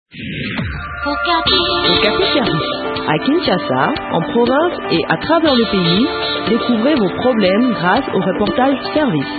Okapi Service. À Kinshasa, en province et à travers le pays, découvrez vos problèmes grâce au reportage service.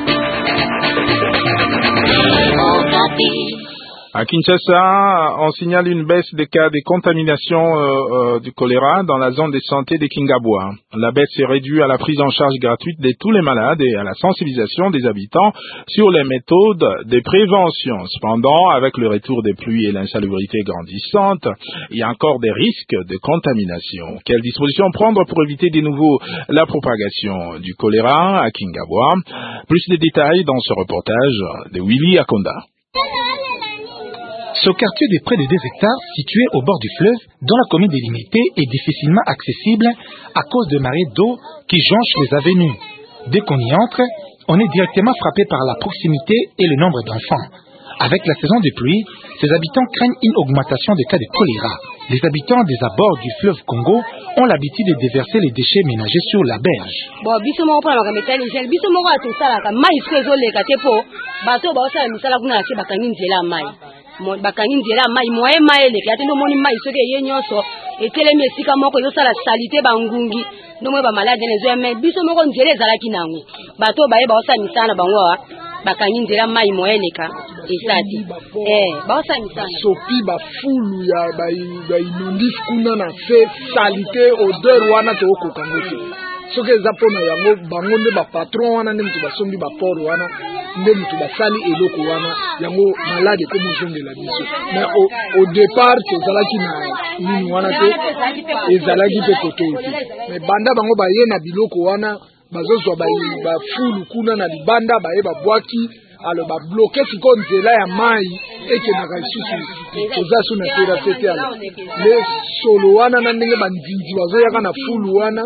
À Kinshasa, on signale une baisse des cas de contamination du choléra dans la zone de santé de Kingabwa. La baisse est rédue à la prise en charge gratuite de tous les malades et à la sensibilisation des habitants sur les méthodes de prévention. Cependant, avec le retour des pluies et l'insalubrité grandissante, il y a encore des risques de contamination. Quelles dispositions prendre pour éviter de nouveau la propagation du choléra à Kingabwa? Plus de détails dans ce reportage de Willy Akonda. Ce quartier de près de 2 hectares, situé au bord du fleuve, dont la commune délimitée est difficilement accessible à cause de marées d'eau qui jonchent les avenues. Dès qu'on y entre, on est directement frappé par la proximité et le nombre d'enfants. Avec la saison des pluies, ces habitants craignent une augmentation des cas de choléra. Les habitants des abords du fleuve Congo ont l'habitude de déverser les déchets ménagers sur la berge. Bakangi nzela mai moye mai le kati ndo moni mai soke ye nyonso etelemi esika moko ezosala salite bangungi ndo mwe ba malade nezo mais biso moko nzela ezalaki nango bato baye baosa misana bango bakangi nzela mai moye leka esati baosa misana sopi ba fulu ya ba inondis kuna na se salite odeur wana to kokangote soke zapona yango bango nde ba patron wana nde mutu basombi ba port wana nde mutu basali eloko wana yango malade ko mozongela biso mais au départ tozalaki na nini wana te ezalaki pe kote mais banda bango baye na biloko wana bazozwa ba fulu kuna na libanda baye babwaki alors ba bloquer siko nzela ya mai ekenaka lisusu tozasu na tera tete ala le solo wana na ndenge bandinzi bazoyaka na fulu wana.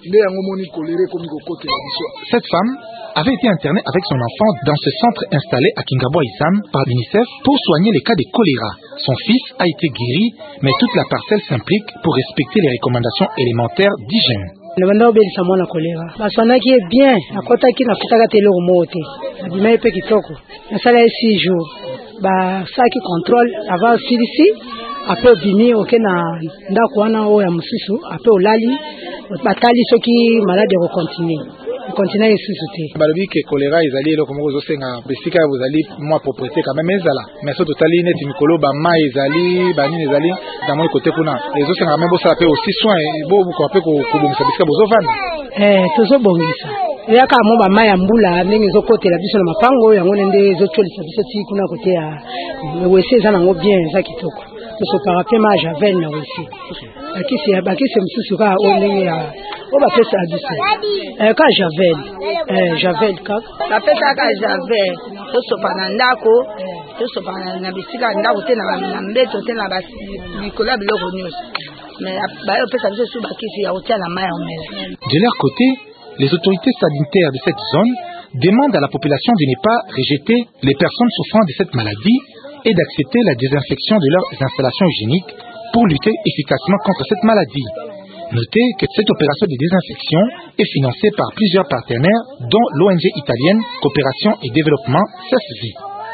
Cette femme avait été internée avec son enfant dans ce centre installé à Kingabwa-Isam par l'UNICEF pour soigner les cas de choléra. Son fils a été guéri, mais toute la parcelle s'implique pour respecter les recommandations élémentaires d'hygiène. Le banda obelisa mwana choléra baswanaki ye bien akotaki na futaka te eloko moko te abimai mpe kitoko nasala ye 6 jours basaki contrôle avant silisi ape obimi oke na ndako wana oyo ya mosusu ape olali batali soki malade continue lisusu te balobi ke choléra ezali eloko moko ezosenga besika bozali mwa propriété quand même ezala mais so totali neti mikolo bamai ezali banini ezali na moi kote kuna ezosenga même bosala pe aussi soin bobuka pe kobongisa bisika bozovanda tozobongisa eyaka mo bamai ya mbula ndenge ezokotela biso na mapango yango nde ezotolisa biso ti kuna kote ya wese eza nango bien eza kitoko tosopaka pe ma javel na wese bakisi mosusu kaka oyo ndenge ya oyo bapesaka biso ka javel kaka bapesaka javel tosopa na ndako tosopa na bisika ya ndako te na mbeto te na likolo ya biloko nyonso mais bayopesa biso su bakisi ya kotia na mai ya omela. De leur côté, les autorités sanitaires de cette zone demandent à la population de ne pas rejeter les personnes souffrant de cette maladie et d'accepter la désinfection de leurs installations hygiéniques pour lutter efficacement contre cette maladie. Notez que cette opération de désinfection est financée par plusieurs partenaires, dont l'ONG italienne Coopération et Développement CESVI.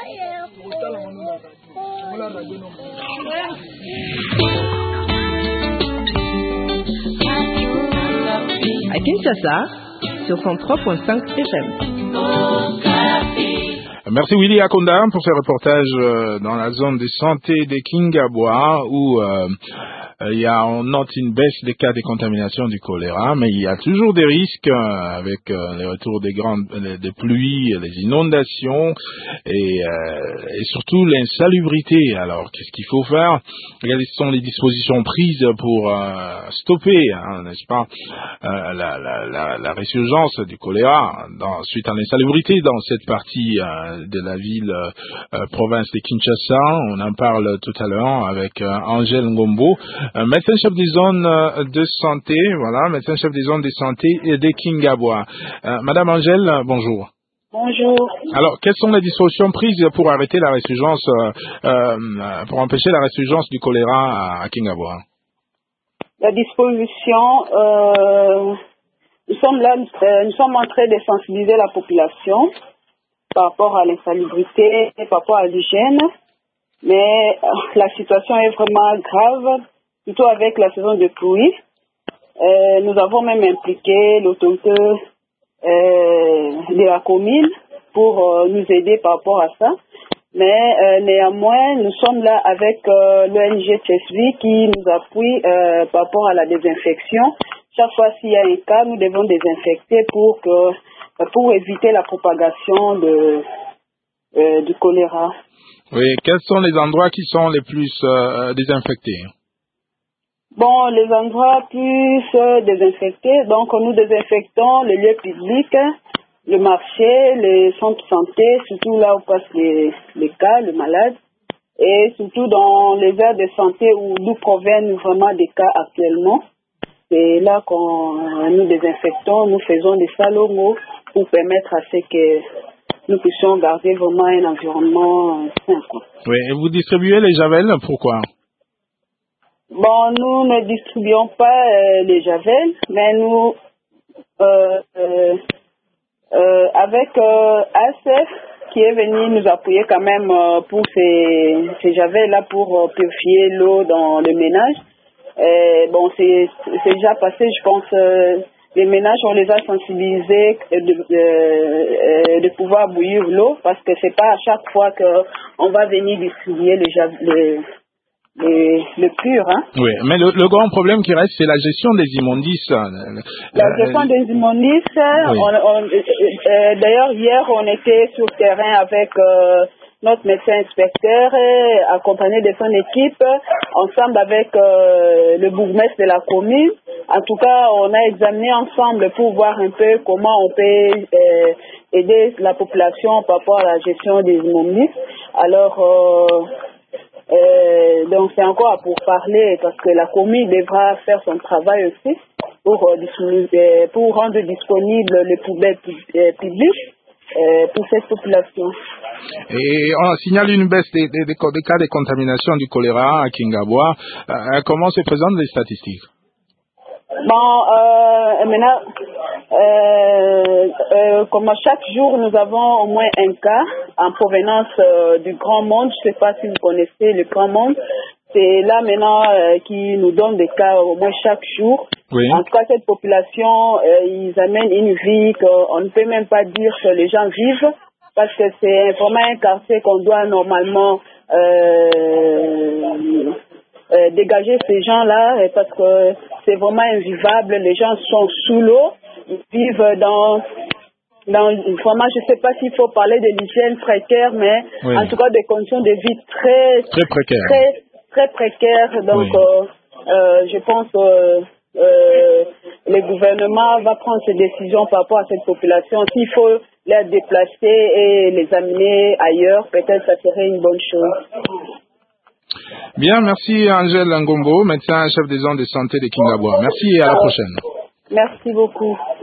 À Kinshasa, sur 103.5 FM. Merci Willy Akonda pour ce reportage dans la zone de santé de Kingabwa où on note une baisse des cas de contamination du choléra, mais il y a toujours des risques avec les retours des pluies, les inondations et surtout l'insalubrité. Alors, qu'est-ce qu'il faut faire? Quelles sont les dispositions prises pour stopper, n'est-ce pas, la résurgence du choléra suite à l'insalubrité dans cette partie de la ville province de Kinshasa? On en parle tout à l'heure avec Angèle Ngombo, médecin chef des zones de santé, voilà, médecin chef des zones de santé de Kingabwa. Madame Angèle, bonjour. Bonjour. Alors, quelles sont les dispositions prises pour arrêter la résurgence, pour empêcher la résurgence du choléra à Kingabwa? La disposition, nous sommes en train de sensibiliser la population par rapport à l'insalubrité et par rapport à l'hygiène. Mais la situation est vraiment grave, surtout avec la saison de pluie. Nous avons même impliqué l'autorité de la commune pour nous aider par rapport à ça. Mais néanmoins, nous sommes là avec l'ONG Chesvi qui nous appuie par rapport à la désinfection. Chaque fois s'il y a un cas, nous devons désinfecter pour éviter la propagation du choléra. Oui, quels sont les endroits qui sont les plus désinfectés? Bon, les endroits plus désinfectés, donc nous désinfectons les lieux publics, le marché, les centres de santé, surtout là où passent les cas, les malades, et surtout dans les aires de santé d'où proviennent vraiment des cas actuellement. C'est là qu'on nous désinfectons, nous faisons des salons pour permettre à ce que nous puissions garder vraiment un environnement sain. Oui, et vous distribuez les javels, pourquoi? Bon, nous ne distribuons pas les javels, mais nous, avec ASF, qui est venu nous appuyer quand même pour ces javels-là pour purifier l'eau dans le ménage. Bon, c'est déjà passé, je pense, les ménages, on les a sensibilisés de pouvoir bouillir l'eau, parce que c'est pas à chaque fois qu'on va venir distribuer le pur, hein. Oui, mais le grand problème qui reste, c'est la gestion des immondices. La gestion des immondices, oui. D'ailleurs, hier, on était sur le terrain avec notre médecin inspecteur, accompagné de son équipe, ensemble avec le bourgmestre de la commune. En tout cas, on a examiné ensemble pour voir un peu comment on peut aider la population par rapport à la gestion des immondices. Alors, donc c'est encore pour parler, parce que la commune devra faire son travail aussi pour rendre disponibles les poubelles publiques pour cette population. Et on signale une baisse des cas de contamination du choléra à Kingabwa. Comment se présentent les statistiques? Bon, maintenant, comme chaque jour, nous avons au moins un cas en provenance du Grand Monde. Je ne sais pas si vous connaissez le Grand Monde. C'est là maintenant qui nous donne des cas au moins chaque jour. Oui. En tout cas, cette population, ils amènent une vie qu'on ne peut même pas dire que les gens vivent, parce que c'est vraiment un quartier qu'on doit normalement dégager ces gens-là, parce que c'est vraiment invivable. Les gens sont sous l'eau, ils vivent dans vraiment, je sais pas s'il faut parler de l'hygiène précaire, mais oui. En tout cas des conditions de vie très précaires. Très précaires. Donc, oui. Je pense le gouvernement va prendre ses décisions par rapport à cette population. S'il faut les déplacer et les amener ailleurs, peut-être ça serait une bonne chose. Bien, merci Angèle Ngombo, médecin chef des zones de santé de Kingabwa. Merci et à la prochaine. Merci beaucoup.